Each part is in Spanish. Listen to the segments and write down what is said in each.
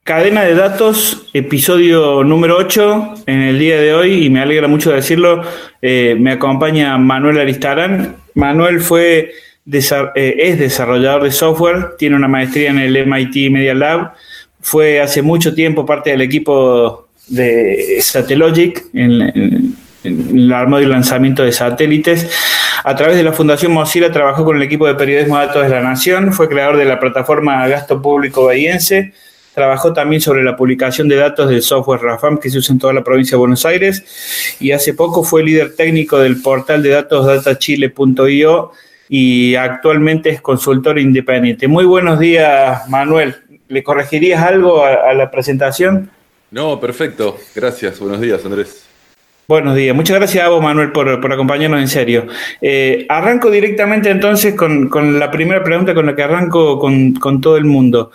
Cadena de datos, episodio número 8 en el día de hoy, y me alegra mucho decirlo, me acompaña Manuel Aristarán. Manuel es desarrollador de software, tiene una maestría en el MIT Media Lab, fue hace mucho tiempo parte del equipo de Satellogic en el armado y lanzamiento de satélites. A través de la Fundación Mozilla trabajó con el equipo de periodismo de datos de la Nación, fue creador de la plataforma Gasto Público Bahiense. Trabajó también sobre la publicación de datos del software RAFAM que se usa en toda la provincia de Buenos Aires, y hace poco fue líder técnico del portal de datos datachile.io y actualmente es consultor independiente. Muy buenos días, Manuel. ¿Le corregirías algo a la presentación? No, perfecto. Gracias. Buenos días, Andrés. Buenos días. Muchas gracias a vos, Manuel, por acompañarnos en serio. Arranco directamente entonces con la primera pregunta con la que arranco con todo el mundo.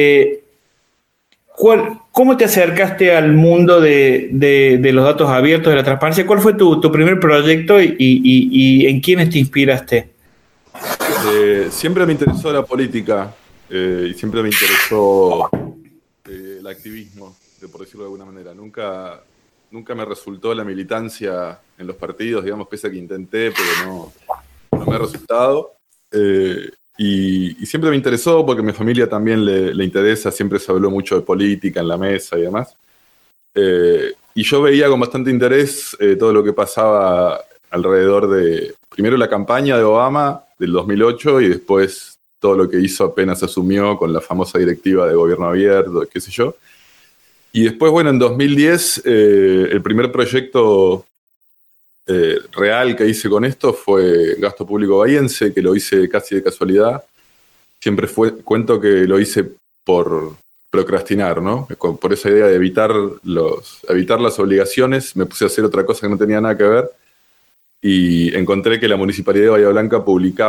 ¿Cómo te acercaste al mundo de los datos abiertos, de la transparencia? ¿Cuál fue tu primer proyecto y en quiénes te inspiraste? Siempre me interesó la política y siempre me interesó el activismo, por decirlo de alguna manera. Nunca me resultó la militancia en los partidos, digamos, pese a que intenté, pero no me ha resultado. Y siempre me interesó porque a mi familia también le interesa, siempre se habló mucho de política en la mesa y demás. Y yo veía con bastante interés todo lo que pasaba alrededor de, primero la campaña de Obama del 2008 y después todo lo que hizo apenas asumió con la famosa directiva de gobierno abierto, qué sé yo. Y después, bueno, en 2010 el primer proyecto real que hice con esto fue Gasto Público Bahiense, que lo hice casi de casualidad. Siempre cuento que lo hice por procrastinar, ¿no? Por esa idea de evitar las obligaciones, me puse a hacer otra cosa que no tenía nada que ver y encontré que la Municipalidad de Bahía Blanca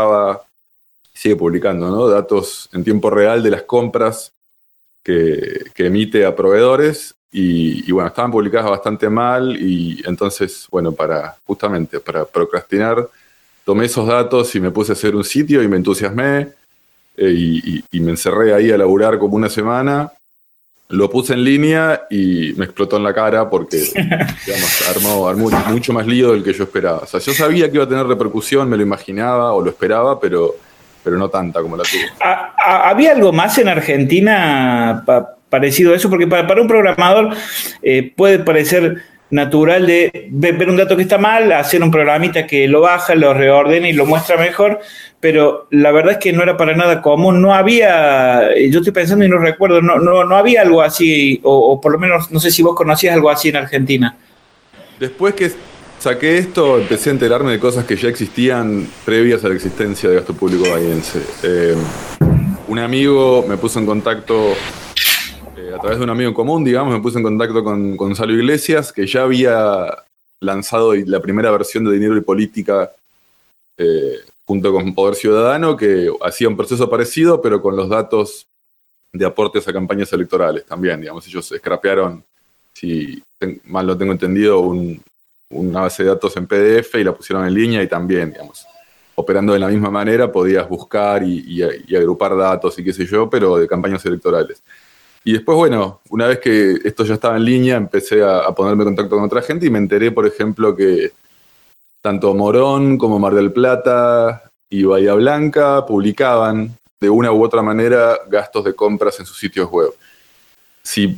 sigue publicando, ¿no? Datos en tiempo real de las compras que emite a proveedores. Y bueno, estaban publicadas bastante mal y entonces, bueno, justamente para procrastinar, tomé esos datos y me puse a hacer un sitio y me entusiasmé y me encerré ahí a laburar como una semana. Lo puse en línea y me explotó en la cara porque, digamos, armó mucho más lío del que yo esperaba. O sea, yo sabía que iba a tener repercusión, me lo imaginaba o lo esperaba, pero no tanta como la tuvo. ¿Había algo más en Argentina parecido a eso? Porque para un programador puede parecer natural de ver un dato que está mal, hacer un programita que lo baja, lo reordena y lo muestra mejor, pero la verdad es que no era para nada común. No había, yo estoy pensando y no recuerdo, no había algo así, o por lo menos no sé si vos conocías algo así en Argentina. Después que saqué esto, empecé a enterarme de cosas que ya existían previas a la existencia de Gasto Público Bahiense. Un amigo me puso en contacto, a través de un amigo en común, digamos, me puso en contacto con Gonzalo Iglesias, que ya había lanzado la primera versión de Dinero y Política junto con Poder Ciudadano, que hacía un proceso parecido, pero con los datos de aportes a campañas electorales también, digamos. Ellos scrapearon, si mal lo tengo entendido, una base de datos en PDF y la pusieron en línea y también, digamos, operando de la misma manera, podías buscar y agrupar datos y qué sé yo, pero de campañas electorales. Y después, bueno, una vez que esto ya estaba en línea, empecé a ponerme en contacto con otra gente y me enteré, por ejemplo, que tanto Morón como Mar del Plata y Bahía Blanca publicaban de una u otra manera gastos de compras en sus sitios web. Si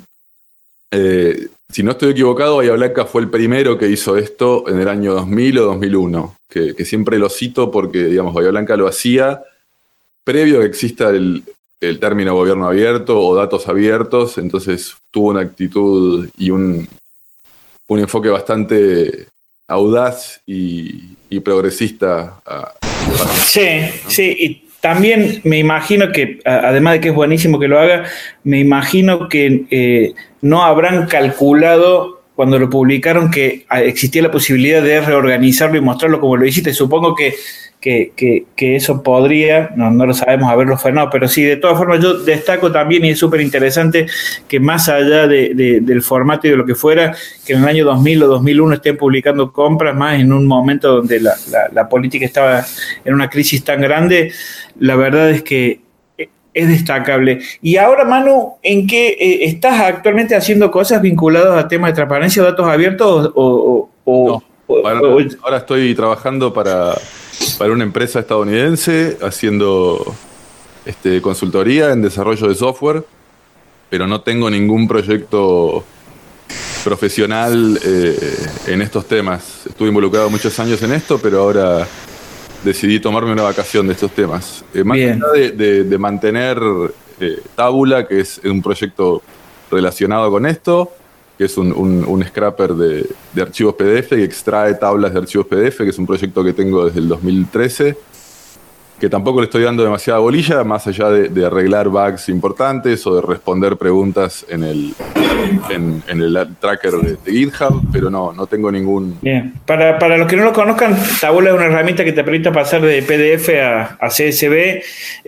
no estoy equivocado, Bahía Blanca fue el primero que hizo esto en el año 2000 o 2001, que siempre lo cito porque, digamos, Bahía Blanca lo hacía previo a que exista el término gobierno abierto o datos abiertos, entonces tuvo una actitud y un enfoque bastante audaz y progresista. Sí, ¿no? Sí, y también me imagino que, además de que es buenísimo que lo haga, me imagino que no habrán calculado cuando lo publicaron que existía la posibilidad de reorganizarlo y mostrarlo como lo hiciste. Supongo que eso podría, no lo sabemos, haberlo frenado, pero sí, de todas formas yo destaco también, y es súper interesante, que más allá del formato y de lo que fuera, que en el año 2000 o 2001 estén publicando compras, más en un momento donde la política estaba en una crisis tan grande. La verdad es que es destacable. Y ahora, Manu, ¿en qué estás actualmente haciendo cosas vinculadas a temas de transparencia o datos abiertos No, ahora estoy trabajando para una empresa estadounidense haciendo consultoría en desarrollo de software, pero no tengo ningún proyecto profesional en estos temas. Estuve involucrado muchos años en esto, pero ahora decidí tomarme una vacación de estos temas. Más allá de mantener Tabula, que es un proyecto relacionado con esto, que es un scrapper de archivos PDF que extrae tablas de archivos PDF, que es un proyecto que tengo desde el 2013, que tampoco le estoy dando demasiada bolilla, más allá de arreglar bugs importantes o de responder preguntas en el tracker de GitHub, pero no tengo ningún... Bien. Para los que no lo conozcan, Tabula es una herramienta que te permite pasar de PDF a CSV.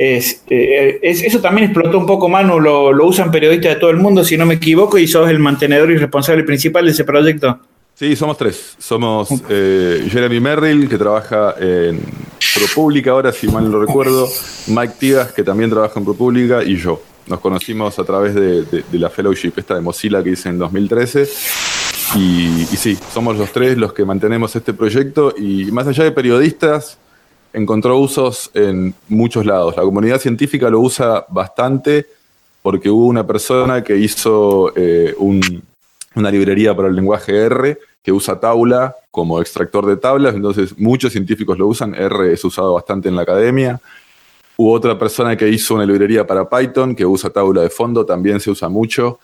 Eso también explotó un poco, Manu, lo usan periodistas de todo el mundo, si no me equivoco, y sos el mantenedor y responsable principal de ese proyecto. Sí, somos tres. Somos Jeremy Merrill, que trabaja en ProPublica ahora, si mal no recuerdo, Mike Tigas, que también trabaja en ProPublica, y yo. Nos conocimos a través de la fellowship esta de Mozilla que hice en 2013. Y sí, somos los tres los que mantenemos este proyecto. Y más allá de periodistas, encontró usos en muchos lados. La comunidad científica lo usa bastante porque hubo una persona que hizo una librería para el lenguaje R que usa Tabula como extractor de tablas, entonces muchos científicos lo usan. R es usado bastante en la academia. Hubo otra persona que hizo una librería para Python que usa Tabula de fondo, también se usa mucho.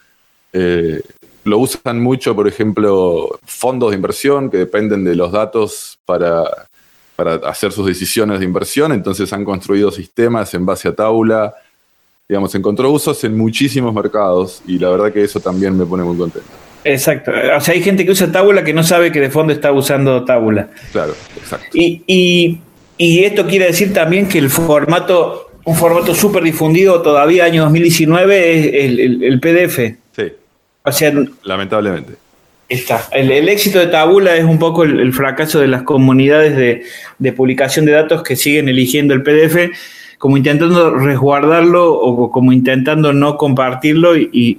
Lo usan mucho, por ejemplo, fondos de inversión que dependen de los datos para hacer sus decisiones de inversión, entonces han construido sistemas en base a Tabula. Digamos, encontró usos en muchísimos mercados y la verdad que eso también me pone muy contento. Exacto. O sea, hay gente que usa Tabula que no sabe que de fondo está usando Tabula. Claro, exacto. Y esto quiere decir también que un formato súper difundido todavía año 2019 es el PDF. Sí. O sea, lamentablemente. Está. El éxito de Tabula es un poco el fracaso de las comunidades de publicación de datos que siguen eligiendo el PDF como intentando resguardarlo o como intentando no compartirlo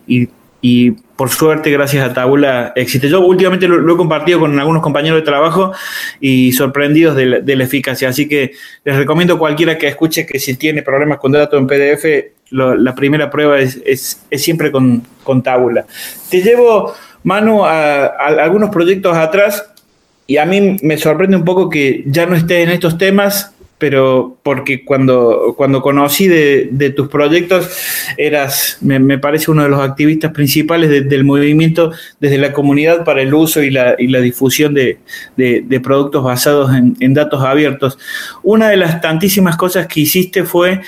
y por suerte, gracias a Tabula, existe. Yo últimamente lo he compartido con algunos compañeros de trabajo y sorprendidos de la eficacia. Así que les recomiendo a cualquiera que escuche que si tiene problemas con datos en PDF, la primera prueba es siempre con Tabula. Te llevo, Manu, a algunos proyectos atrás y a mí me sorprende un poco que ya no estés en estos temas, pero porque cuando conocí de tus proyectos eras, me parece, uno de los activistas principales del movimiento desde la comunidad para el uso y la difusión de productos basados en datos abiertos. Una de las tantísimas cosas que hiciste fue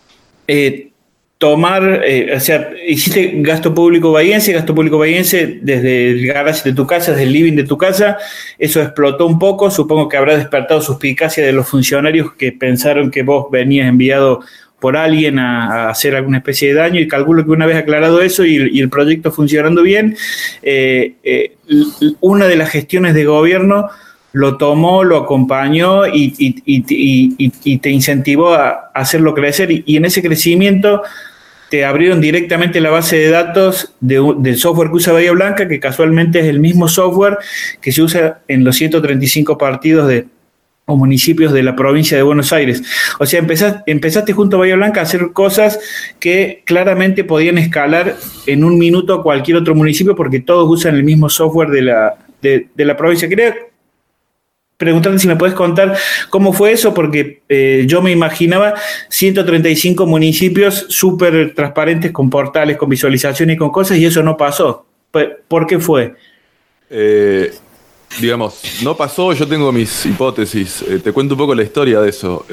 hiciste gasto público bahiense desde el garage de tu casa, desde el living de tu casa. Eso explotó un poco, supongo que habrá despertado suspicacia de los funcionarios que pensaron que vos venías enviado por alguien a hacer alguna especie de daño, y calculo que una vez aclarado eso y el proyecto funcionando bien, una de las gestiones de gobierno lo tomó, lo acompañó y te incentivó a hacerlo crecer, y en ese crecimiento te abrieron directamente la base de datos del software que usa Bahía Blanca, que casualmente es el mismo software que se usa en los 135 partidos o municipios de la provincia de Buenos Aires. O sea, empezaste junto a Bahía Blanca a hacer cosas que claramente podían escalar en un minuto a cualquier otro municipio porque todos usan el mismo software de la provincia. Quería preguntarte si me puedes contar cómo fue eso, porque yo me imaginaba 135 municipios súper transparentes, con portales, con visualizaciones y con cosas, y eso no pasó. ¿Por qué fue? Digamos, no pasó, yo tengo mis hipótesis. Te cuento un poco la historia de eso.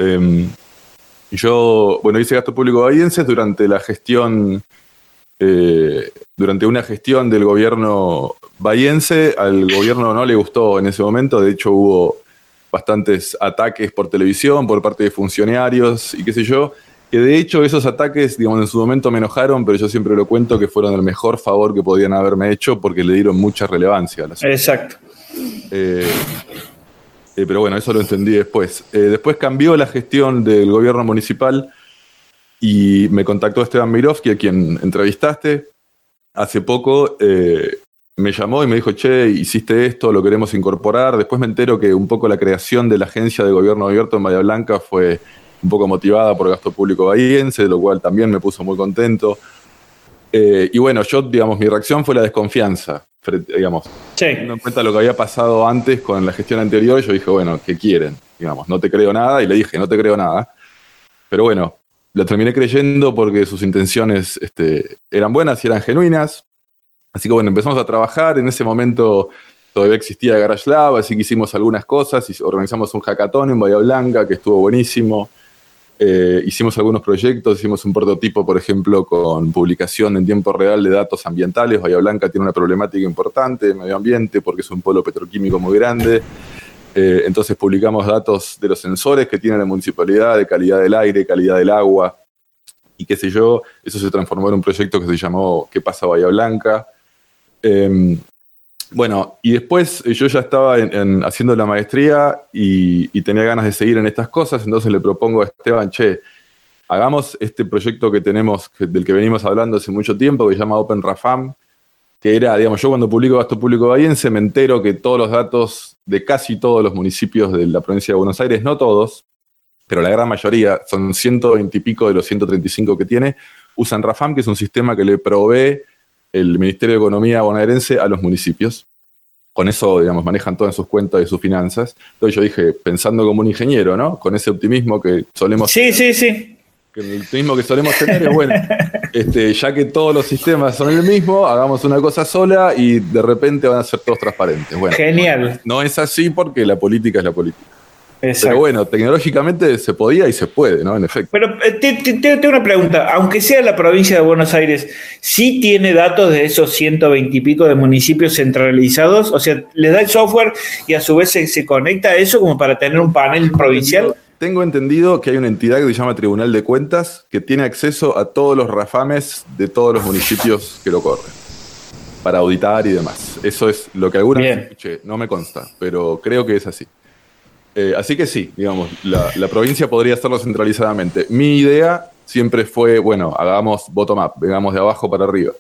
Yo hice gasto público bahiense durante la gestión, durante una gestión del gobierno bahiense. Al gobierno no le gustó en ese momento, de hecho hubo bastantes ataques por televisión por parte de funcionarios y qué sé yo, que de hecho esos ataques, digamos, en su momento me enojaron, pero yo siempre lo cuento que fueron el mejor favor que podían haberme hecho porque le dieron mucha relevancia a la situación. Exacto. Pero bueno, eso lo entendí después. Después cambió la gestión del gobierno municipal Y me contactó Esteban Mirovsky, a quien entrevistaste hace poco. Me llamó y me dijo, che, hiciste esto, lo queremos incorporar. Después me entero que un poco la creación de la Agencia de Gobierno Abierto en Bahía Blanca fue un poco motivada por gasto público bahiense, lo cual también me puso muy contento. Y bueno, yo, digamos, mi reacción fue la desconfianza, digamos. Sí. Teniendo en cuenta lo que había pasado antes con la gestión anterior, yo dije, bueno, ¿qué quieren? Digamos, no te creo nada, y le dije, no te creo nada. Pero bueno, lo terminé creyendo porque sus intenciones eran buenas y eran genuinas. Así que bueno, empezamos a trabajar. En ese momento todavía existía Garage Lab, así que hicimos algunas cosas y organizamos un hackathon en Bahía Blanca que estuvo buenísimo. Hicimos algunos proyectos, hicimos un prototipo, por ejemplo, con publicación en tiempo real de datos ambientales. Bahía Blanca tiene una problemática importante de medio ambiente porque es un polo petroquímico muy grande. Entonces publicamos datos de los sensores que tiene la municipalidad, de calidad del aire, calidad del agua, y qué sé yo. Eso se transformó en un proyecto que se llamó ¿Qué pasa Bahía Blanca? Bueno, y después yo ya estaba haciendo la maestría y tenía ganas de seguir en estas cosas, entonces le propongo a Esteban, che, hagamos este proyecto que tenemos, del que venimos hablando hace mucho tiempo, que se llama OpenRAFAM, que era, digamos, yo cuando publico gasto público bahiense me entero que todos los datos de casi todos los municipios de la provincia de Buenos Aires, no todos, pero la gran mayoría, son 120 y pico de los 135 que tiene, usan RAFAM, que es un sistema que le provee el Ministerio de Economía bonaerense a los municipios. Con eso, digamos, manejan todas sus cuentas y sus finanzas. Entonces yo dije, pensando como un ingeniero, ¿no? Con ese optimismo que solemos sí. Que el optimismo que solemos tener es, bueno, ya que todos los sistemas son el mismo, hagamos una cosa sola y de repente van a ser todos transparentes. Bueno, genial. No es así porque la política es la política. Exacto. Pero bueno, tecnológicamente se podía y se puede, ¿no? En efecto. Pero tengo una pregunta. Aunque sea la provincia de Buenos Aires, ¿sí tiene datos de esos 120 y pico de municipios centralizados? O sea, ¿les da el software y a su vez se conecta a eso como para tener un panel provincial? Tengo entendido que hay una entidad que se llama Tribunal de Cuentas que tiene acceso a todos los RAFAMes de todos los municipios que lo corren para auditar y demás. Eso es lo que alguna vez escuché. No me consta, pero creo que es así. Así que sí, digamos, la provincia podría hacerlo centralizadamente. Mi idea siempre fue, bueno, hagamos bottom-up, vengamos de abajo para arriba.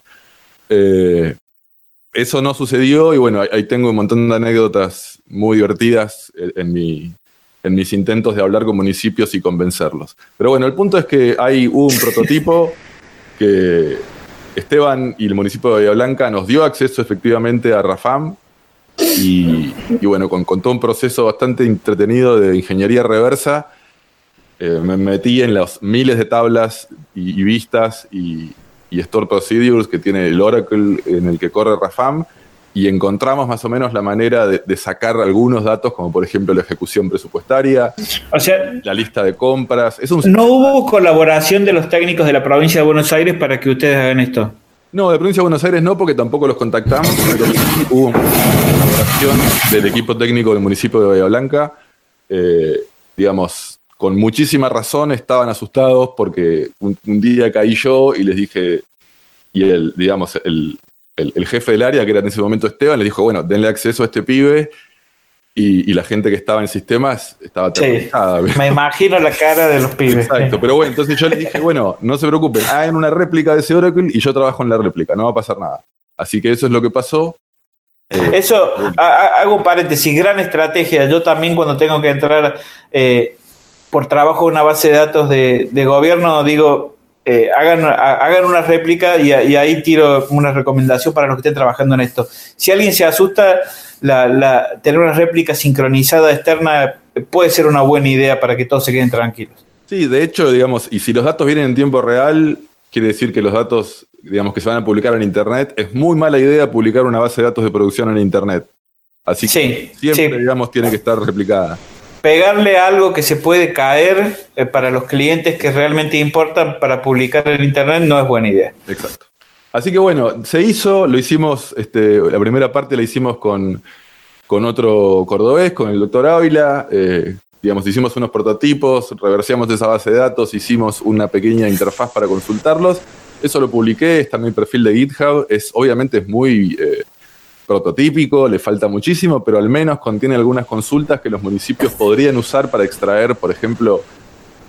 Eso no sucedió y bueno, ahí tengo un montón de anécdotas muy divertidas en mis intentos de hablar con municipios y convencerlos. Pero bueno, el punto es que hay un prototipo que Esteban y el municipio de Bahía Blanca nos dio acceso efectivamente a RAFAM. Y bueno, con todo un proceso bastante entretenido de ingeniería reversa, me metí en los miles de tablas y vistas y store procedures que tiene el Oracle en el que corre RAFAM, y encontramos más o menos la manera de sacar algunos datos, como por ejemplo la ejecución presupuestaria, o sea, la lista de compras. ¿No hubo colaboración de los técnicos de la provincia de Buenos Aires para que ustedes hagan esto? No, de provincia de Buenos Aires no, porque tampoco los contactamos, pero sí hubo una colaboración del equipo técnico del municipio de Bahía Blanca. Digamos, con muchísima razón estaban asustados porque un día caí yo y les dije, y el jefe del área, que era en ese momento Esteban, les dijo, bueno, denle acceso a este pibe, y la gente que estaba en sistemas estaba aterrorizada. Sí, me imagino la cara de los pibes. Exacto, pero bueno, entonces yo les dije, bueno, no se preocupen, hagan una réplica de ese Oracle y yo trabajo en la réplica, no va a pasar nada. Así que eso es lo que pasó. Eso, hago un paréntesis, gran estrategia. Yo también cuando tengo que entrar por trabajo en una base de datos de gobierno, digo, hagan una réplica y ahí tiro una recomendación para los que estén trabajando en esto. Si alguien se asusta, tener una réplica sincronizada externa puede ser una buena idea para que todos se queden tranquilos. Sí, de hecho, digamos, y si los datos vienen en tiempo real, quiere decir que los datos, digamos, que se van a publicar en Internet, es muy mala idea publicar una base de datos de producción en Internet. Así que siempre, digamos, tiene que estar replicada. Pegarle algo que se puede caer para los clientes que realmente importan para publicar en Internet no es buena idea. Exacto. Así que bueno, se hizo, lo hicimos, la primera parte la hicimos con otro cordobés, con el doctor Ávila. Digamos, hicimos unos prototipos, reverseamos esa base de datos, hicimos una pequeña interfaz para consultarlos. Eso lo publiqué, está en mi perfil de GitHub. Obviamente es muy prototípico, le falta muchísimo, pero al menos contiene algunas consultas que los municipios podrían usar para extraer, por ejemplo,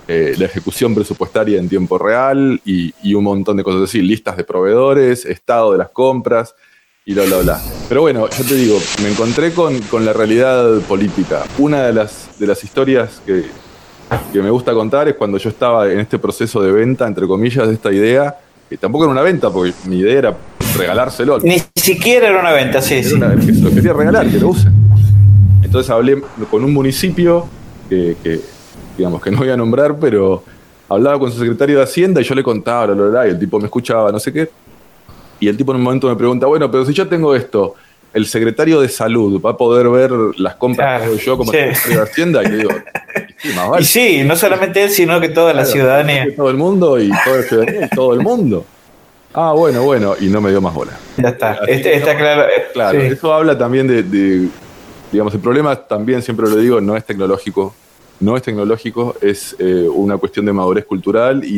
la ejecución presupuestaria en tiempo real y un montón de cosas así, listas de proveedores, estado de las compras y bla, bla, bla. Pero bueno, yo te digo, me encontré con la realidad política. Una de las historias que me gusta contar es cuando yo estaba en este proceso de venta, entre comillas, de esta idea, que tampoco era una venta, porque mi idea era regalárselo. Ni siquiera era una venta, sí. Que se lo quería regalar, que lo usen. Entonces hablé con un municipio que digamos que no voy a nombrar, pero hablaba con su secretario de Hacienda y yo le contaba, bla, bla, bla, y el tipo me escuchaba, no sé qué. Y el tipo en un momento me pregunta, bueno, pero si yo tengo esto, el secretario de Salud va a poder ver las compras que hago yo como secretario de Hacienda, y le digo, sí, más vale. Y sí, no solamente él, sino que toda la ciudadanía. Todo el mundo y toda la ciudadanía y todo el mundo. Ah, bueno, y no me dio más bola. Ya está, está claro. Claro, sí. Eso habla también de, digamos, el problema también, siempre lo digo, no es tecnológico, es una cuestión de madurez cultural y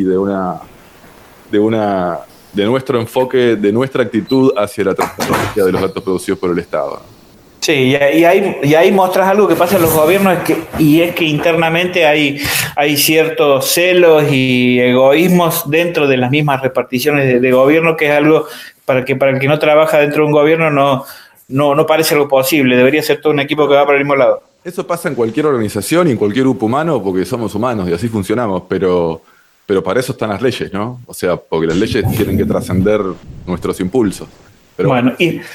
de nuestro enfoque, de nuestra actitud hacia la transparencia de los datos producidos por el Estado. Sí, y ahí mostras algo que pasa en los gobiernos, es que internamente hay ciertos celos y egoísmos dentro de las mismas reparticiones de gobierno, que es algo para el que no trabaja dentro de un gobierno no parece algo posible. Debería ser todo un equipo que va para el mismo lado. Eso pasa en cualquier organización y en cualquier grupo humano porque somos humanos y así funcionamos, pero para eso están las leyes, ¿no? O sea, porque las leyes tienen que trascender nuestros impulsos. Pero bueno,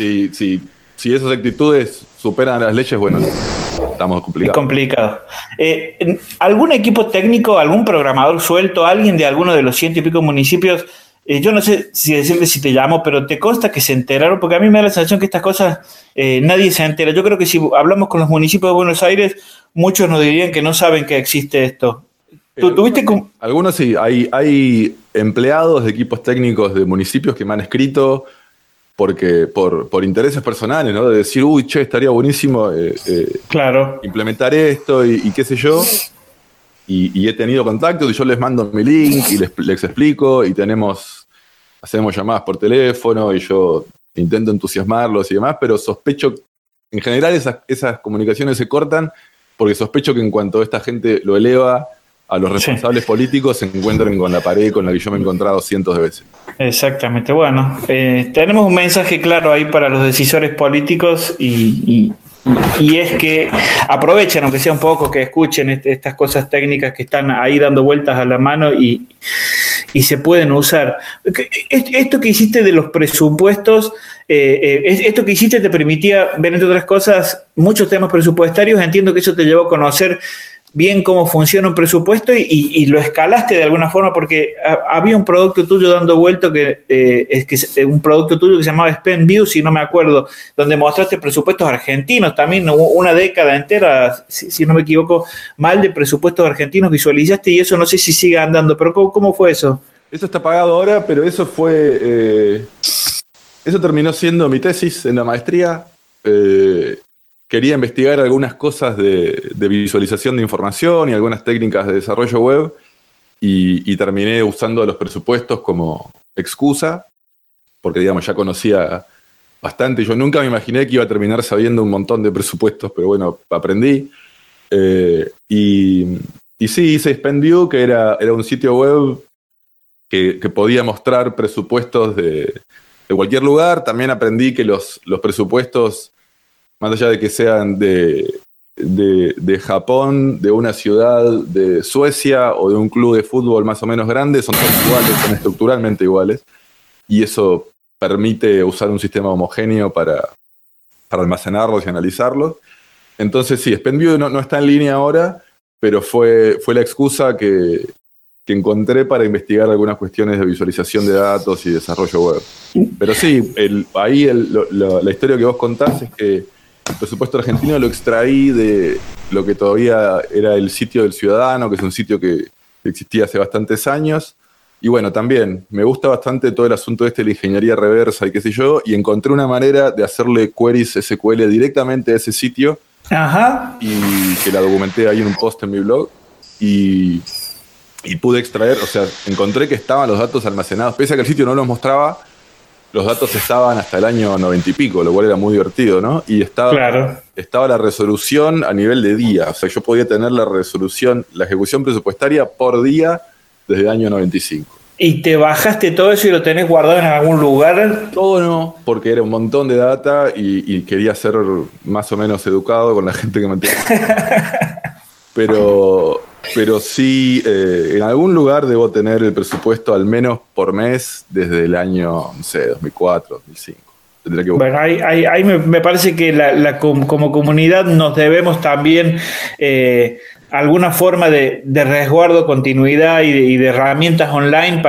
si esas actitudes superan a las leyes, bueno, estamos complicados. Es complicado. ¿Algún equipo técnico, algún programador suelto, alguien de alguno de los 100 y pico municipios? Yo no sé si decirle si te llamo, pero te consta que se enteraron, porque a mí me da la sensación que estas cosas nadie se entera. Yo creo que si hablamos con los municipios de Buenos Aires, muchos nos dirían que no saben que existe esto. Algunos sí, hay empleados de equipos técnicos de municipios que me han escrito porque por intereses personales, ¿no? De decir, estaría buenísimo claro, implementar esto y qué sé yo. Y he tenido contactos y yo les mando mi link y les explico y hacemos llamadas por teléfono y yo intento entusiasmarlos y demás, pero sospecho, en general esas comunicaciones se cortan porque sospecho que en cuanto esta gente lo eleva a los responsables políticos se encuentran con la pared con la que yo me he encontrado cientos de veces. Exactamente, bueno, tenemos un mensaje claro ahí para los decisores políticos y es que aprovechen, aunque sea un poco, que escuchen estas cosas técnicas que están ahí dando vueltas a la mano y se pueden usar. Esto que hiciste de los presupuestos, esto que hiciste te permitía ver, entre otras cosas, muchos temas presupuestarios. Entiendo que eso te llevó a conocer bien cómo funciona un presupuesto y lo escalaste de alguna forma, porque había un producto tuyo dando vuelta un producto tuyo que se llamaba SpendView, si no me acuerdo, donde mostraste presupuestos argentinos también, una década entera, si no me equivoco, mal de presupuestos argentinos visualizaste, y eso no sé si sigue andando, pero ¿cómo fue eso? Eso está pagado ahora, pero eso terminó siendo mi tesis en la maestría. Quería investigar algunas cosas de visualización de información y algunas técnicas de desarrollo web y terminé usando los presupuestos como excusa, porque digamos ya conocía bastante. Yo nunca me imaginé que iba a terminar sabiendo un montón de presupuestos, pero bueno, aprendí. Y sí, hice SpendView, que era un sitio web que podía mostrar presupuestos de cualquier lugar. También aprendí que los presupuestos, más allá de que sean de Japón, de una ciudad de Suecia o de un club de fútbol más o menos grande, son todos iguales, son estructuralmente iguales. Y eso permite usar un sistema homogéneo para almacenarlos y analizarlos. Entonces sí, SpendView no está en línea ahora, pero fue la excusa que encontré para investigar algunas cuestiones de visualización de datos y desarrollo web. Pero sí, la historia que vos contás es que el presupuesto argentino lo extraí de lo que todavía era el sitio del Ciudadano, que es un sitio que existía hace bastantes años. Y bueno, también me gusta bastante todo el asunto de la ingeniería reversa y qué sé yo, y encontré una manera de hacerle queries SQL directamente a ese sitio. Ajá. Y que la documenté ahí en un post en mi blog. Y pude extraer, o sea, encontré que estaban los datos almacenados, pese a que el sitio no los mostraba, los datos estaban hasta el año 90 y pico, lo cual era muy divertido, ¿no? Y estaba la resolución a nivel de día. O sea, yo podía tener la ejecución presupuestaria por día desde el año 95. ¿Y te bajaste todo eso y lo tenés guardado en algún lugar? Todo no, porque era un montón de data y quería ser más o menos educado con la gente que mantiene. Pero sí, en algún lugar debo tener el presupuesto al menos por mes desde el año, no sé, 2004, 2005. Tendría que buscar. Bueno, ahí me parece que como comunidad nos debemos también alguna forma de resguardo, continuidad y de herramientas online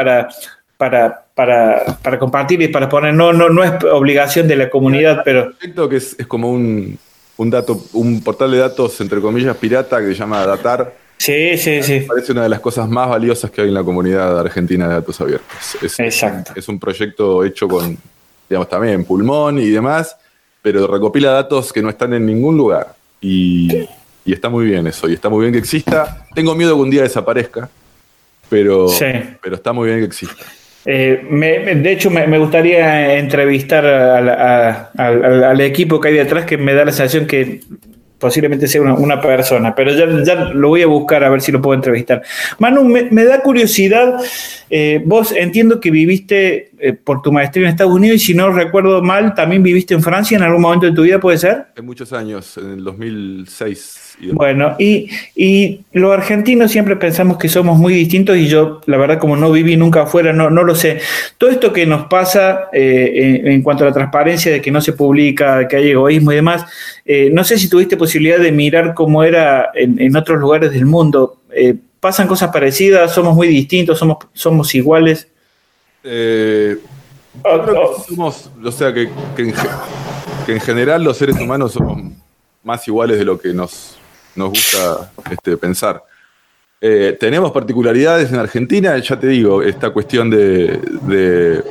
para compartir y para poner. No es obligación de la comunidad, pero... Proyecto que es como un portal de datos, entre comillas, pirata, que se llama Datar. Sí. Parece una de las cosas más valiosas que hay en la comunidad argentina de datos abiertos. Exacto. Es un proyecto hecho con, digamos, también pulmón y demás, pero recopila datos que no están en ningún lugar. Y está muy bien eso, y está muy bien que exista. Tengo miedo que un día desaparezca, pero está muy bien que exista. De hecho, me gustaría entrevistar al equipo que hay detrás, que me da la sensación que posiblemente sea una persona, pero ya lo voy a buscar a ver si lo puedo entrevistar. Manu, me da curiosidad, vos entiendo que viviste por tu maestría en Estados Unidos y si no recuerdo mal, también viviste en Francia en algún momento de tu vida, ¿puede ser? En muchos años, en el 2006. Bueno, y los argentinos siempre pensamos que somos muy distintos y yo, la verdad, como no viví nunca afuera, no lo sé. Todo esto que nos pasa en cuanto a la transparencia, de que no se publica, que hay egoísmo y demás, no sé si tuviste posibilidad de mirar cómo era en otros lugares del mundo. ¿Pasan cosas parecidas? ¿Somos muy distintos? ¿Somos iguales? Creo que somos, o sea, que en general los seres humanos somos más iguales de lo que nos gusta pensar. Tenemos particularidades en Argentina, ya te digo, esta cuestión de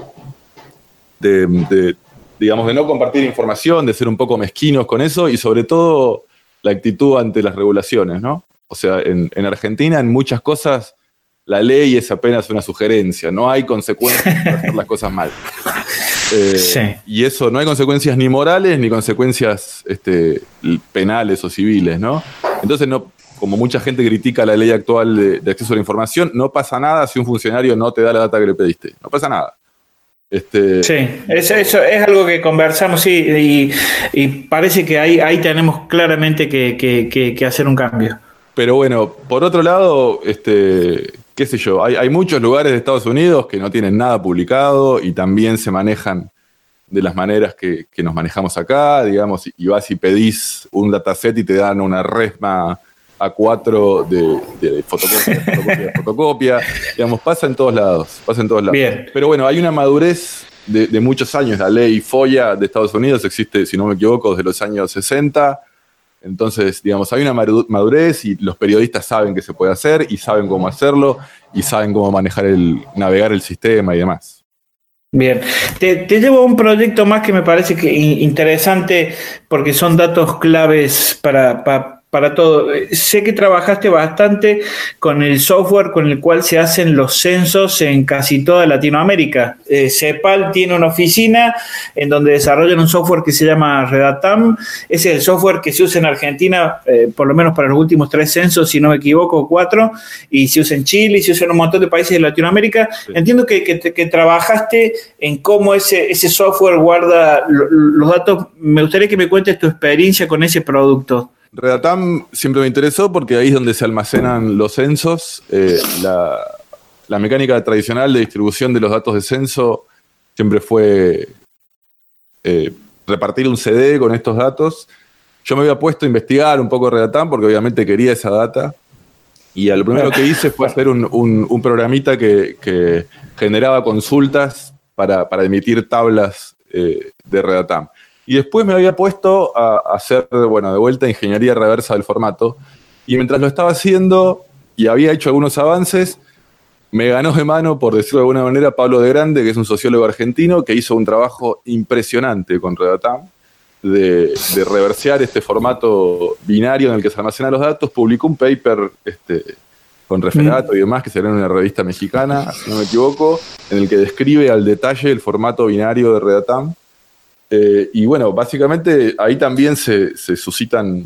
digamos, de no compartir información, de ser un poco mezquinos con eso y sobre todo la actitud ante las regulaciones, ¿no? O sea, en Argentina en muchas cosas la ley es apenas una sugerencia, no hay consecuencias por hacer las cosas mal. Y eso, no hay consecuencias ni morales ni consecuencias penales o civiles, ¿no? Entonces, como mucha gente critica la ley actual de acceso a la información, no pasa nada si un funcionario no te da la data que le pediste. No pasa nada. Sí, eso es algo que conversamos, sí, y parece que ahí tenemos claramente que hacer un cambio. Pero bueno, por otro lado, qué sé yo, hay muchos lugares de Estados Unidos que no tienen nada publicado y también se manejan de las maneras que nos manejamos acá, digamos, y vas y pedís un dataset y te dan una resma A4 de fotocopia, digamos, pasa en todos lados. Bien. Pero bueno, hay una madurez de muchos años. La ley FOIA de Estados Unidos existe, si no me equivoco, desde los años 60. Entonces, digamos, hay una madurez y los periodistas saben qué se puede hacer y saben cómo hacerlo y saben cómo navegar el sistema y demás. Bien, te llevo a un proyecto más que me parece que interesante porque son datos claves para todo. Sé que trabajaste bastante con el software con el cual se hacen los censos en casi toda Latinoamérica. CEPAL tiene una oficina en donde desarrollan un software que se llama Redatam. Ese es el software que se usa en Argentina, por lo menos para los últimos 3 censos, si no me equivoco, 4, y se usa en Chile, y se usa en un montón de países de Latinoamérica. Sí. Entiendo que trabajaste en cómo ese software guarda los datos. Me gustaría que me cuentes tu experiencia con ese producto. Redatam siempre me interesó porque ahí es donde se almacenan los censos. La mecánica tradicional de distribución de los datos de censo siempre fue repartir un CD con estos datos. Yo me había puesto a investigar un poco Redatam porque obviamente quería esa data. Y lo primero que hice fue hacer un programita que generaba consultas para emitir tablas de Redatam. Y después me había puesto a hacer, de vuelta, ingeniería reversa del formato. Y mientras lo estaba haciendo y había hecho algunos avances, me ganó de mano, por decirlo de alguna manera, Pablo de Grande, que es un sociólogo argentino, que hizo un trabajo impresionante con Redatam, de reversear este formato binario en el que se almacenan los datos. Publicó un paper con Referato y demás, que será en una revista mexicana, si no me equivoco, en el que describe al detalle el formato binario de Redatam. Y bueno, básicamente ahí también se suscitan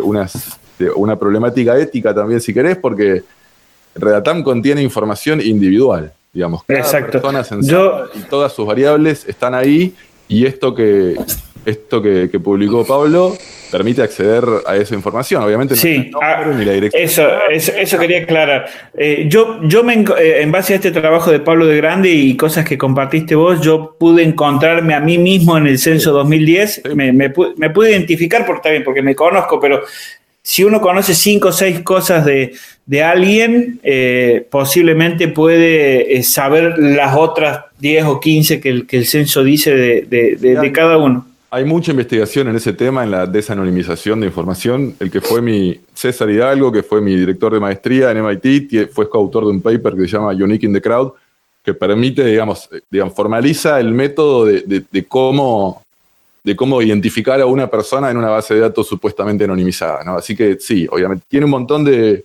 una problemática ética también, si querés, porque Redatam contiene información individual, digamos. Cada persona sensata y todas sus variables están ahí, y esto que publicó Pablo permite acceder a esa información. Obviamente no sí, ni la dirección. Eso quería aclarar. Yo en base a este trabajo de Pablo de Grande y cosas que compartiste vos, yo pude encontrarme a mí mismo en el censo 2010. Sí. Me pude identificar, porque me conozco, pero si uno conoce 5 o 6 cosas de alguien, posiblemente puede saber las otras 10 o 15 que el censo dice de cada uno. Hay mucha investigación en ese tema, en la desanonimización de información. El que fue César Hidalgo, que fue mi director de maestría en MIT, fue coautor de un paper que se llama Unique in the Crowd, que permite, digamos formaliza el método de cómo identificar a una persona en una base de datos supuestamente anonimizada, ¿no? Así que sí, obviamente, tiene un montón de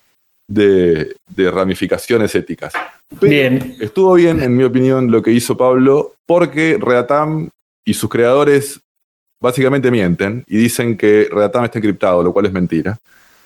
ramificaciones éticas. Pero bien. Estuvo bien, en mi opinión, lo que hizo Pablo, porque Redatam y sus creadores básicamente mienten y dicen que Redatam está encriptado, lo cual es mentira.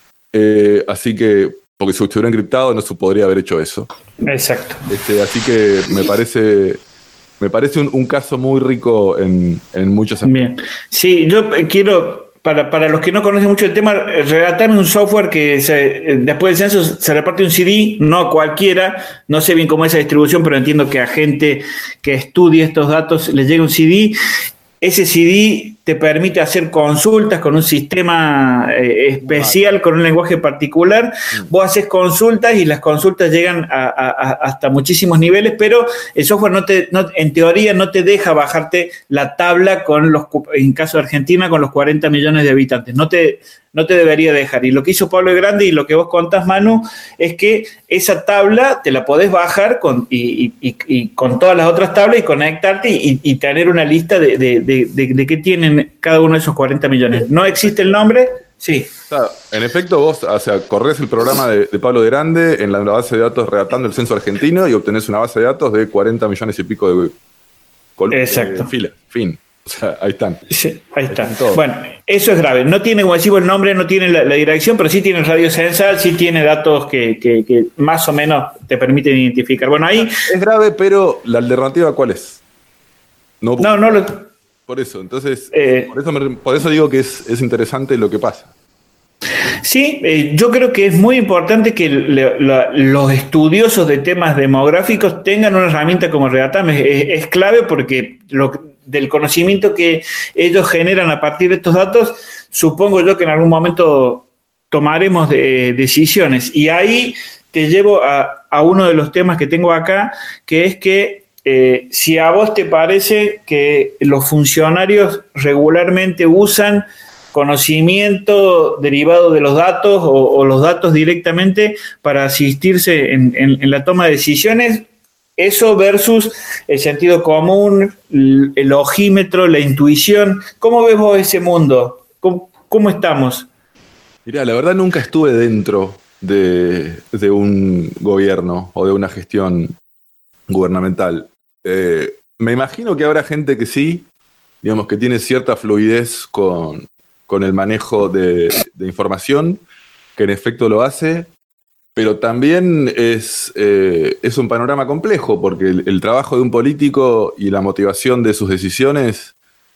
Así que, porque si estuviera encriptado no se podría haber hecho eso. Exacto. Así que me parece un caso muy rico en muchos aspectos. Bien. Sí, yo quiero, para los que no conocen mucho el tema, Redatam es un software que después del censo se reparte un CD, no a cualquiera, no sé bien cómo es esa distribución, pero entiendo que a gente que estudie estos datos les llega un CD. Ese CD te permite hacer consultas con un sistema especial, con un lenguaje particular. Vos haces consultas y las consultas llegan hasta muchísimos niveles, pero el software en teoría no te deja bajarte la tabla en caso de Argentina, con los 40 millones de habitantes. No te debería dejar. Y lo que hizo Pablo de Grande y lo que vos contás, Manu, es que esa tabla te la podés bajar con todas las otras tablas y conectarte y tener una lista de qué tienen cada uno de esos 40 millones. ¿No existe el nombre? Sí. Claro, en efecto, vos corres el programa de Pablo de Grande en la base de datos Redatam del censo argentino y obtenés una base de datos de 40 millones y pico de Exacto. Filas. Fin. O sea, ahí están. Sí, ahí está. Bueno, eso es grave. No tiene, como decimos, el nombre, no tiene la dirección, pero sí tiene el radio censal, sí tiene datos que más o menos te permiten identificar. Bueno, ahí... Es grave, pero ¿la alternativa cuál es? No. Por eso, entonces, por eso digo que es interesante lo que pasa. Sí, yo creo que es muy importante que los estudiosos de temas demográficos tengan una herramienta como Redatam. Es clave porque del conocimiento que ellos generan a partir de estos datos, supongo yo que en algún momento tomaremos decisiones. Y ahí te llevo a uno de los temas que tengo acá, que es que si a vos te parece que los funcionarios regularmente usan conocimiento derivado de los datos o los datos directamente para asistirse en la toma de decisiones, eso versus el sentido común, el ojímetro, la intuición. ¿Cómo ves vos ese mundo? ¿Cómo estamos? Mirá, la verdad nunca estuve dentro de un gobierno o de una gestión gubernamental. Me imagino que habrá gente que sí, digamos, que tiene cierta fluidez con el manejo de información, que en efecto lo hace, pero también es un panorama complejo, porque el trabajo de un político y la motivación de sus decisiones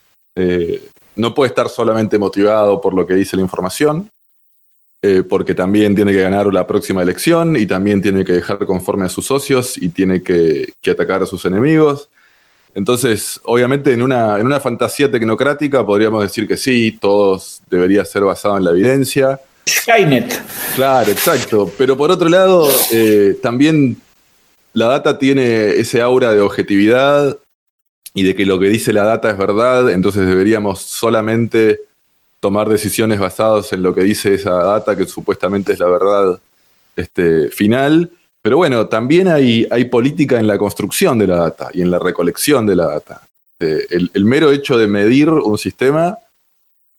no puede estar solamente motivado por lo que dice la información, porque también tiene que ganar la próxima elección y también tiene que dejar conforme a sus socios y tiene que atacar a sus enemigos. Entonces, obviamente, en una fantasía tecnocrática podríamos decir que sí, todo debería ser basado en la evidencia. Skynet. Claro, exacto. Pero por otro lado, también la data tiene ese aura de objetividad y de que lo que dice la data es verdad, entonces deberíamos solamente tomar decisiones basadas en lo que dice esa data, que supuestamente es la verdad final. Pero bueno, también hay política en la construcción de la data y en la recolección de la data. El mero hecho de medir un sistema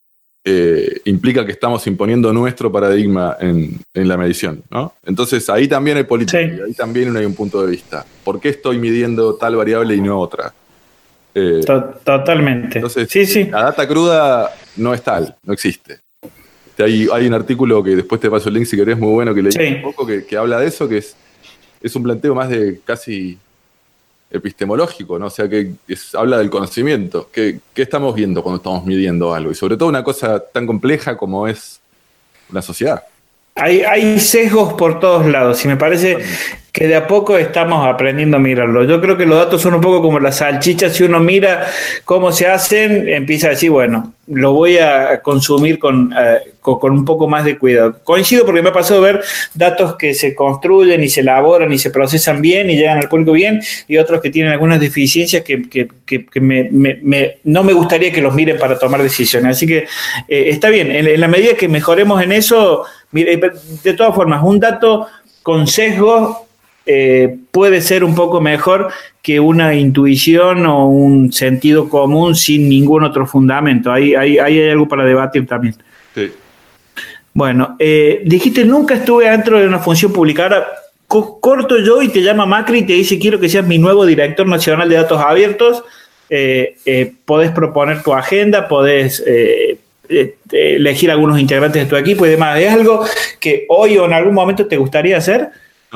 implica que estamos imponiendo nuestro paradigma en la medición, ¿no? Entonces ahí también hay política, Sí. ahí también hay un punto de vista. ¿Por qué estoy midiendo tal variable y no otra? Totalmente. Entonces, Sí. la data cruda no es tal, no existe. Hay un artículo que después te paso el link si querés, muy bueno, que leí un poco, que habla de eso, que es un planteo más de casi epistemológico, ¿no? O sea, que habla del conocimiento. ¿Qué estamos viendo cuando estamos midiendo algo? Y sobre todo una cosa tan compleja como es una sociedad. Hay sesgos por todos lados y me parece que de a poco estamos aprendiendo a mirarlo. Yo creo que los datos son un poco como las salchichas. Si uno mira cómo se hacen, empieza a decir, bueno, lo voy a consumir con un poco más de cuidado. Coincido porque me ha pasado ver datos que se construyen y se elaboran y se procesan bien y llegan al público bien, y otros que tienen algunas deficiencias que no me gustaría que los miren para tomar decisiones. Así que está bien, en la medida que mejoremos en eso, mire, de todas formas, un dato con sesgo puede ser un poco mejor que una intuición o un sentido común sin ningún otro fundamento. Ahí hay algo para debatir también. Sí. Bueno, dijiste, nunca estuve dentro de una función pública. Ahora, corto yo y te llama Macri y te dice, quiero que seas mi nuevo director nacional de datos abiertos. Podés proponer tu agenda, podés elegir algunos integrantes de tu equipo y demás. ¿Es algo que hoy o en algún momento te gustaría hacer?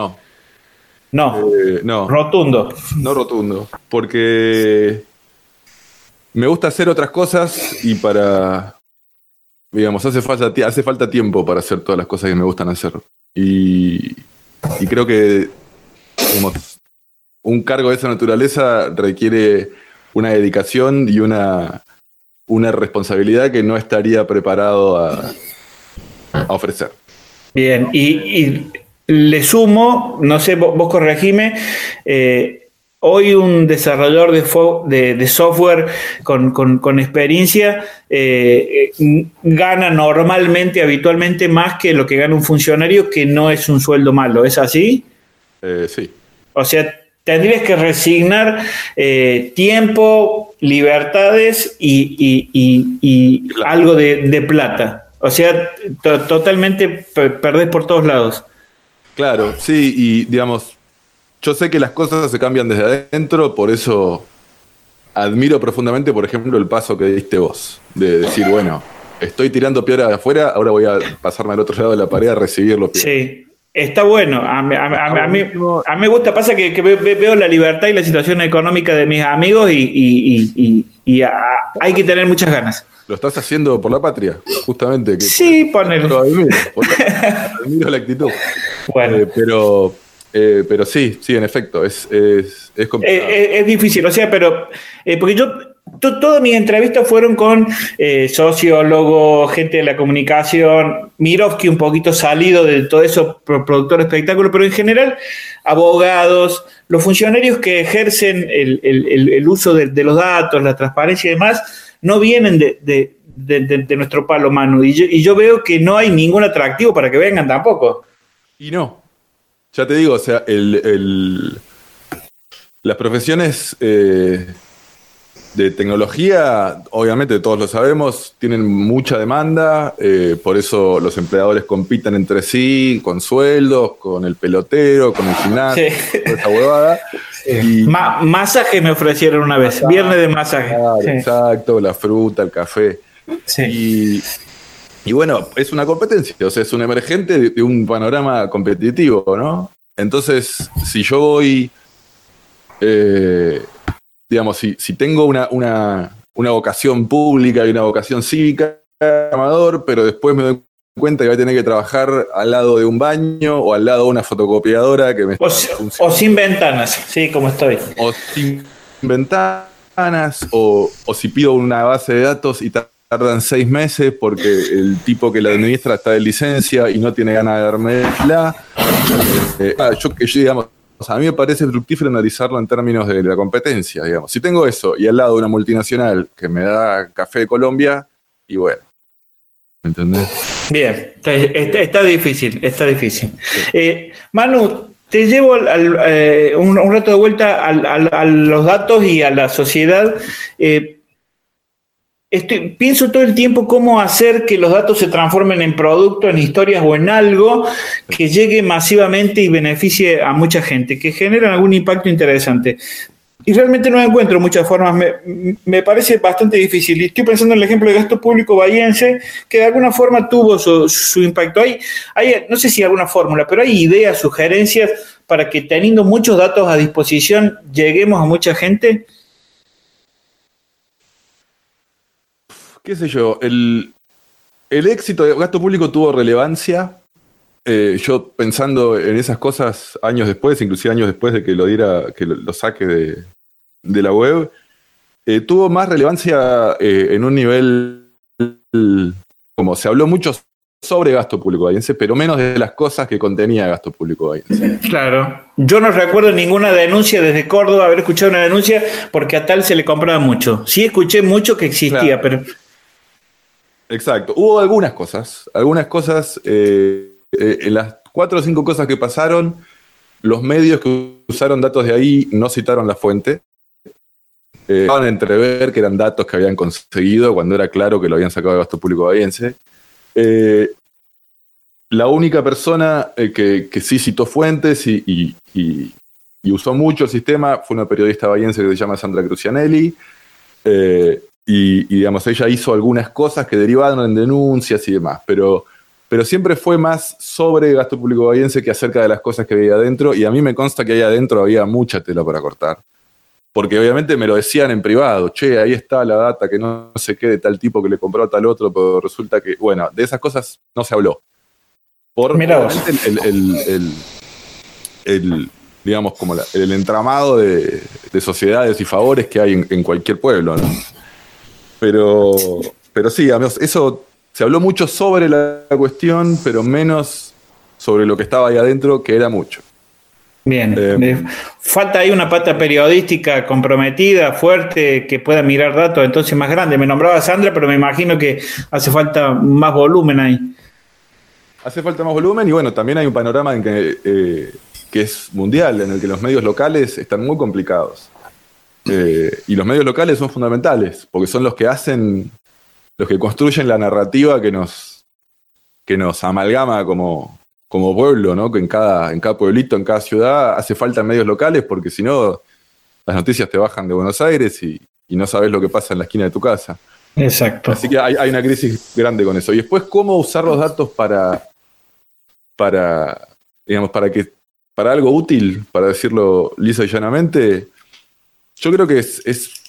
No. Rotundo. No rotundo. Porque me gusta hacer otras cosas y digamos, hace falta tiempo para hacer todas las cosas que me gustan hacer. Y creo que, digamos, un cargo de esa naturaleza requiere una dedicación y una responsabilidad que no estaría preparado a ofrecer. Bien, y le sumo, no sé, vos corregime, hoy un desarrollador de software con experiencia gana habitualmente más que lo que gana un funcionario, que no es un sueldo malo, ¿es así? Sí. O sea, tendrías que resignar tiempo, libertades y algo de plata. O sea, totalmente perdés por todos lados. Claro, sí, y digamos, yo sé que las cosas se cambian desde adentro, por eso admiro profundamente, por ejemplo, el paso que diste vos, de decir, bueno, estoy tirando piedra de afuera, ahora voy a pasarme al otro lado de la pared a recibir los piedras. Sí, está bueno. A mí me gusta, pasa que veo la libertad y la situación económica de mis amigos y hay que tener muchas ganas. Lo estás haciendo por la patria, justamente. Sí, ponelo. Admiro la actitud. Bueno. Pero sí, en efecto, es complicado. Es difícil, o sea, pero porque yo todas mis entrevistas fueron con sociólogos, gente de la comunicación, Mirovsky un poquito salido de todo eso, productor de espectáculos, pero en general abogados, los funcionarios que ejercen el uso de los datos, la transparencia y demás, no vienen de nuestro palo, Manu, y yo veo que no hay ningún atractivo para que vengan tampoco. Y no, ya te digo, o sea, las profesiones de tecnología, obviamente todos lo sabemos, tienen mucha demanda, por eso los empleadores compiten entre sí, con sueldos, con el pelotero, con el gimnasio, toda esa huevada. Y masaje me ofrecieron una vez, viernes de masaje. Claro, sí. Exacto, la fruta, el café. Sí. Y bueno, es una competencia, o sea, es un emergente de un panorama competitivo, ¿no? Entonces, si yo voy, digamos, si tengo una vocación pública y una vocación cívica, amador, pero después me doy cuenta que voy a tener que trabajar al lado de un baño o al lado de una fotocopiadora que me está o sin ventanas, sí, como estoy. O sin ventanas, o si pido una base de datos y tardan 6 meses porque el tipo que la administra está de licencia y no tiene ganas de dármela. Digamos, a mí me parece fructífero analizarlo en términos de la competencia, digamos. Si tengo eso y al lado de una multinacional que me da café de Colombia, y bueno, ¿entendés? Bien, está difícil. Sí. Manu, te llevo un rato de vuelta a los datos y a la sociedad. pienso todo el tiempo cómo hacer que los datos se transformen en productos, en historias o en algo que llegue masivamente y beneficie a mucha gente, que generen algún impacto interesante. Y realmente no encuentro muchas formas, me parece bastante difícil. Y estoy pensando en el ejemplo de gasto público bahiense, que de alguna forma tuvo su impacto. Hay, no sé si alguna fórmula, pero hay ideas, sugerencias para que teniendo muchos datos a disposición lleguemos a mucha gente. Qué sé yo, el éxito del gasto público tuvo relevancia. Yo pensando en esas cosas años después, inclusive años después de que lo saque de la web, tuvo más relevancia en un nivel, como se habló mucho sobre gasto público bahiense, pero menos de las cosas que contenía gasto público bahiense. Claro, yo no recuerdo ninguna denuncia desde Córdoba, haber escuchado una denuncia porque a tal se le compraba mucho. Sí escuché mucho que existía, claro. Pero... Exacto, hubo algunas cosas, en las 4 o 5 cosas que pasaron, los medios que usaron datos de ahí no citaron la fuente. Daban a entrever que eran datos que habían conseguido cuando era claro que lo habían sacado de gasto público bahiense. La única persona que sí citó fuentes y usó mucho el sistema fue una periodista bahiense que se llama Sandra Crucianelli. Y digamos, ella hizo algunas cosas que derivaron en denuncias y demás, pero siempre fue más sobre gasto público bahiense que acerca de las cosas que había adentro, y a mí me consta que ahí adentro había mucha tela para cortar. Porque obviamente me lo decían en privado, che, ahí está la data que no sé qué de tal tipo que le compró a tal otro, pero resulta que, bueno, de esas cosas no se habló. Por digamos, como el entramado de sociedades y favores que hay en cualquier pueblo, ¿no? Pero sí, amigos, eso se habló mucho sobre la cuestión, pero menos sobre lo que estaba ahí adentro, que era mucho. Bien, falta ahí una pata periodística comprometida, fuerte, que pueda mirar datos entonces más grandes. Me nombraba Sandra, pero me imagino que hace falta más volumen ahí. Hace falta más volumen y bueno, también hay un panorama en que es mundial, en el que los medios locales están muy complicados. Y los medios locales son fundamentales, porque son los que construyen la narrativa que nos amalgama como pueblo, ¿no? Que en cada pueblito, en cada ciudad, hace falta medios locales, porque si no, las noticias te bajan de Buenos Aires y no sabes lo que pasa en la esquina de tu casa. Exacto. Así que hay una crisis grande con eso. Y después, ¿cómo usar los datos para algo útil, para decirlo lisa y llanamente? Yo creo que es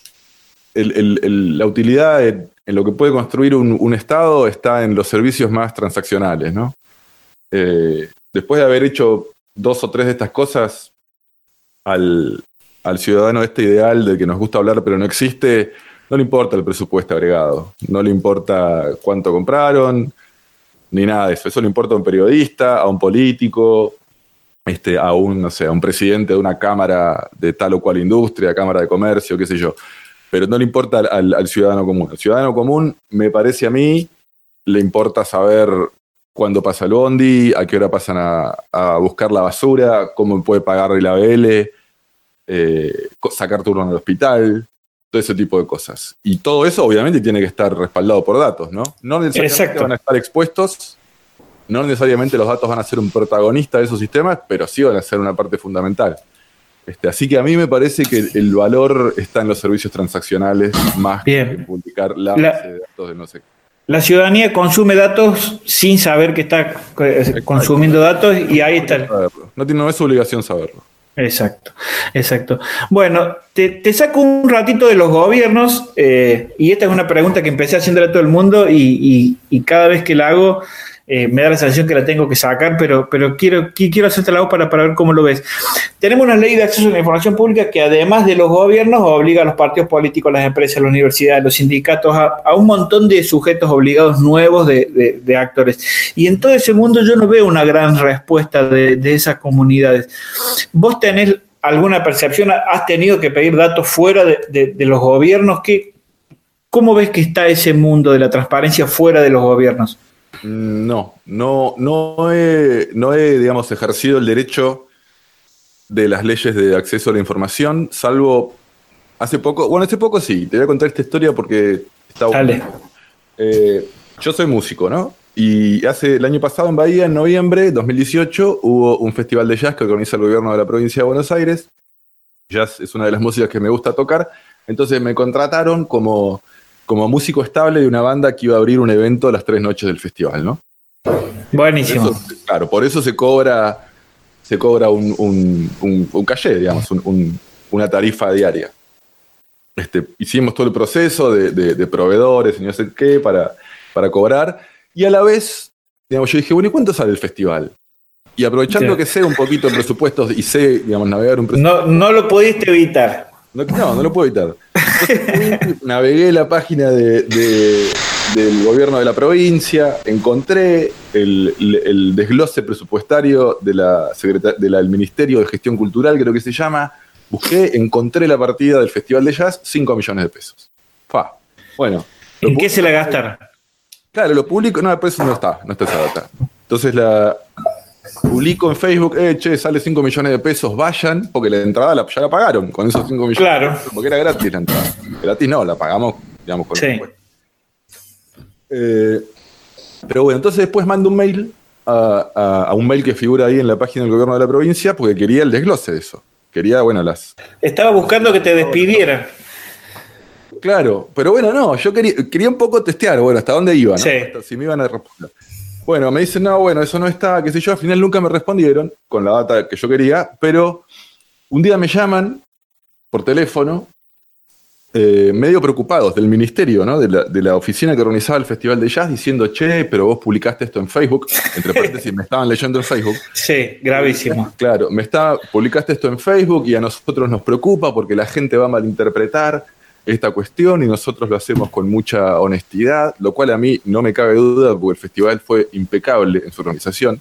la utilidad en lo que puede construir un Estado está en los servicios más transaccionales, ¿no? Después de haber hecho 2 o 3 de estas cosas, al ciudadano ideal del que nos gusta hablar pero no existe, no le importa el presupuesto agregado, no le importa cuánto compraron, ni nada de eso. Eso le importa a un periodista, a un político, a un presidente de una cámara de tal o cual industria, cámara de comercio, qué sé yo. Pero no le importa al ciudadano común. Al ciudadano común, me parece a mí, le importa saber cuándo pasa el bondi, a qué hora pasan a buscar la basura, cómo puede pagar el ABL, sacar turno en el hospital, todo ese tipo de cosas. Y todo eso obviamente tiene que estar respaldado por datos, ¿no? No necesariamente van a estar expuestos, no necesariamente los datos van a ser un protagonista de esos sistemas, pero sí van a ser una parte fundamental. Así que a mí me parece que el valor está en los servicios transaccionales más que en publicar la base de datos de no sé qué. La ciudadanía consume datos sin saber que está consumiendo datos y ahí está. No es su obligación saberlo. Exacto. Bueno, te saco un ratito de los gobiernos y esta es una pregunta que empecé haciéndole a todo el mundo y cada vez que la hago me da la sensación que la tengo que sacar, pero quiero hacerte la voz para ver cómo lo ves. Tenemos una ley de acceso a la información pública que además de los gobiernos obliga a los partidos políticos, las empresas, las universidades, los sindicatos, a un montón de sujetos obligados nuevos de actores. Y en todo ese mundo yo no veo una gran respuesta de esas comunidades. ¿Vos tenés alguna percepción? ¿Has tenido que pedir datos fuera de los gobiernos? ¿Cómo ves que está ese mundo de la transparencia fuera de los gobiernos? No he, digamos, ejercido el derecho de las leyes de acceso a la información, salvo hace poco sí, te voy a contar esta historia porque Está bueno. Yo soy músico, ¿no? Y el año pasado en Bahía, en noviembre de 2018, hubo un festival de jazz que organiza el gobierno de la provincia de Buenos Aires. Jazz es una de las músicas que me gusta tocar. Entonces me contrataron como músico estable de una banda que iba a abrir un evento las 3 noches del festival, ¿no? Buenísimo. Claro, por eso se cobra un caché, digamos, una tarifa diaria. Hicimos todo el proceso de proveedores y no sé qué para cobrar. Y a la vez, digamos, yo dije, bueno, ¿y cuánto sale el festival? Y aprovechando que sé un poquito de presupuestos y sé, digamos, navegar un presupuesto. No lo pudiste evitar. No lo puedo evitar. Entonces, navegué la página del gobierno de la provincia, encontré el desglose presupuestario del Ministerio de Gestión Cultural, creo que se llama. Busqué, encontré la partida del Festival de Jazz, 5 millones de pesos. Bueno. ¿En qué se la gastaron? Claro, lo publico, no, después no está esa data. Entonces la publico en Facebook, sale 5 millones de pesos, vayan, porque la entrada ya la pagaron con esos 5 millones. Claro. Porque era gratis la entrada. Gratis no, la pagamos, digamos, con el impuesto. Pero bueno, entonces después mando un mail a un mail que figura ahí en la página del gobierno de la provincia, porque quería el desglose de eso. Quería, bueno, Estaba buscando que te despidieran. Claro, pero bueno, no, yo quería un poco testear, bueno, hasta dónde iba, ¿no? Sí. Si me iban a responder. Bueno, me dicen, no, bueno, eso no está, qué sé yo, al final nunca me respondieron con la data que yo quería, pero un día me llaman por teléfono, medio preocupados del ministerio, ¿no? De la oficina que organizaba el Festival de Jazz, diciendo, pero vos publicaste esto en Facebook, entre paréntesis, me estaban leyendo en Facebook. Sí, gravísimo. Claro, publicaste esto en Facebook y a nosotros nos preocupa porque la gente va a malinterpretar esta cuestión y nosotros lo hacemos con mucha honestidad, lo cual a mí no me cabe duda porque el festival fue impecable en su organización.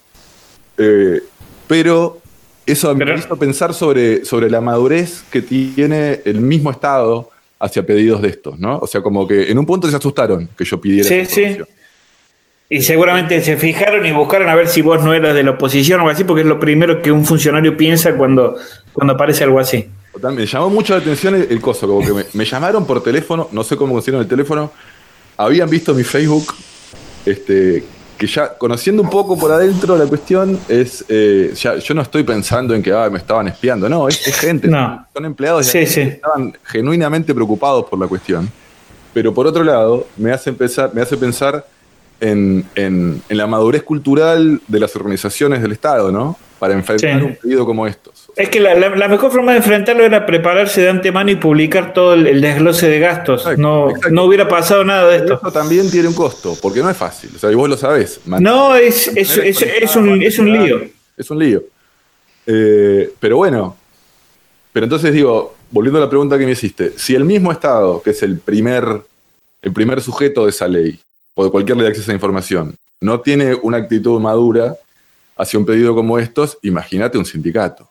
Pero eso me hizo pensar sobre la madurez que tiene el mismo Estado hacia pedidos de estos, ¿no? O sea, como que en un punto se asustaron que yo pidiera esa información. Sí. Y seguramente se fijaron y buscaron a ver si vos no eras de la oposición o algo así, porque es lo primero que un funcionario piensa cuando aparece algo así. Me llamó mucho la atención el coso, como que me llamaron por teléfono, no sé cómo consiguieron el teléfono, habían visto mi Facebook, que ya conociendo un poco por adentro la cuestión, yo no estoy pensando en que me estaban espiando, no, es gente, no. Son empleados que estaban genuinamente preocupados por la cuestión, pero por otro lado me hace pensar en la madurez cultural de las organizaciones del Estado, ¿no? Para enfrentar un pedido como estos. Es que la mejor forma de enfrentarlo era prepararse de antemano y publicar todo el desglose de gastos. Exacto. No hubiera pasado nada de esto. Eso también tiene un costo, porque no es fácil. O sea, y vos lo sabés. No, es un lío. Es un lío. Pero bueno. Pero entonces digo, volviendo a la pregunta que me hiciste, si el mismo Estado, que es el primer sujeto de esa ley, o de cualquier ley de acceso a información, no tiene una actitud madura hacia un pedido como estos, imagínate un sindicato.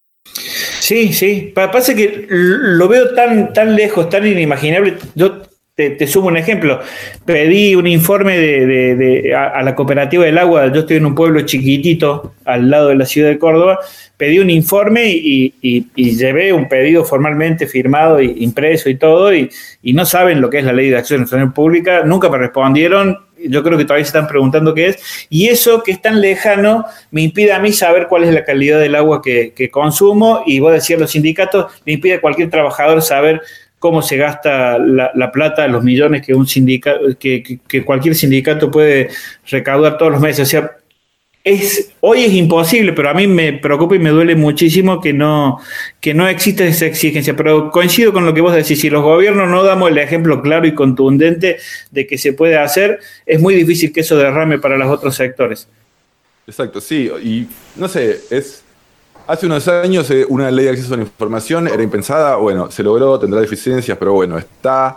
Sí. Pasa que lo veo tan lejos, tan inimaginable. Yo te sumo un ejemplo. Pedí un informe a la cooperativa del agua. Yo estoy en un pueblo chiquitito al lado de la ciudad de Córdoba. Pedí un informe y llevé un pedido formalmente firmado e impreso y todo. Y no saben lo que es la ley de acceso a la información pública. Nunca me respondieron. Yo creo que todavía se están preguntando qué es. Y eso, que es tan lejano, me impide a mí saber cuál es la calidad del agua que consumo. Y vos decías, los sindicatos, me impide a cualquier trabajador saber cómo se gasta la plata, los millones que un sindicato, que cualquier sindicato puede recaudar todos los meses. O sea, hoy es imposible, pero a mí me preocupa y me duele muchísimo que no exista esa exigencia. Pero coincido con lo que vos decís, si los gobiernos no damos el ejemplo claro y contundente de que se puede hacer, es muy difícil que eso derrame para los otros sectores. Exacto, sí, y no sé, hace unos años una ley de acceso a la información era impensada, bueno, se logró, tendrá deficiencias, pero bueno, está,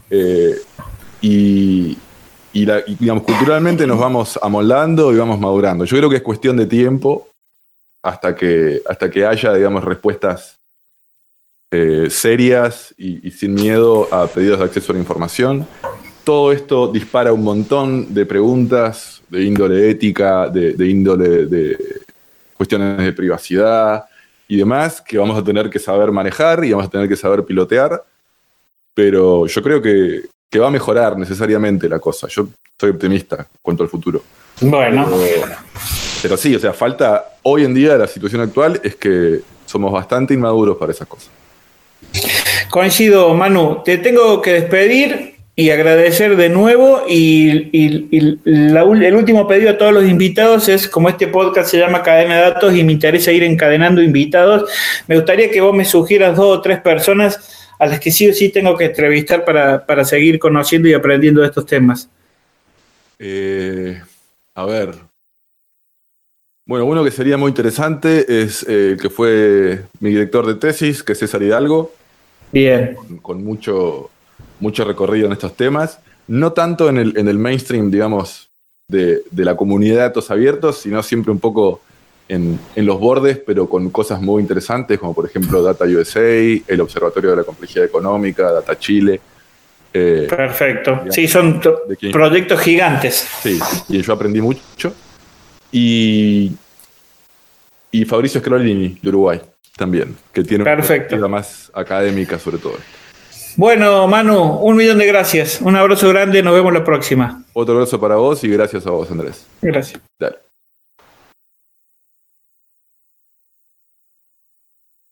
y digamos, culturalmente nos vamos amoldando y vamos madurando. Yo creo que es cuestión de tiempo hasta que haya, digamos, respuestas serias y sin miedo a pedidos de acceso a la información. Todo esto dispara un montón de preguntas de índole ética, de índole de cuestiones de privacidad y demás, que vamos a tener que saber manejar y vamos a tener que saber pilotear, pero yo creo que que va a mejorar necesariamente la cosa. Yo soy optimista en cuanto al futuro. Bueno. Pero sí, o sea, falta, hoy en día la situación actual es que somos bastante inmaduros para esas cosas. Coincido, Manu. Te tengo que despedir y agradecer de nuevo. El último pedido a todos los invitados es, como este podcast se llama Cadena de Datos y me interesa ir encadenando invitados, me gustaría que vos me sugieras 2 o 3 personas a las que sí o sí tengo que entrevistar para seguir conociendo y aprendiendo de estos temas. A ver. Bueno, uno que sería muy interesante es el que fue mi director de tesis, que es César Hidalgo. Bien. Con mucho recorrido en estos temas. No tanto en el mainstream, digamos, de la comunidad de datos abiertos, sino siempre un poco en los bordes, pero con cosas muy interesantes, como por ejemplo Data USA, el Observatorio de la Complejidad Económica, Data Chile. Perfecto. Digamos, sí, son proyectos gigantes. Sí, y yo aprendí mucho. Y Fabricio Scrolini, de Uruguay, también, que tiene una perspectiva más académica sobre todo. Bueno, Manu, 1.000.000 de gracias. Un abrazo grande, nos vemos la próxima. Otro abrazo para vos y gracias a vos, Andrés. Gracias. Dale.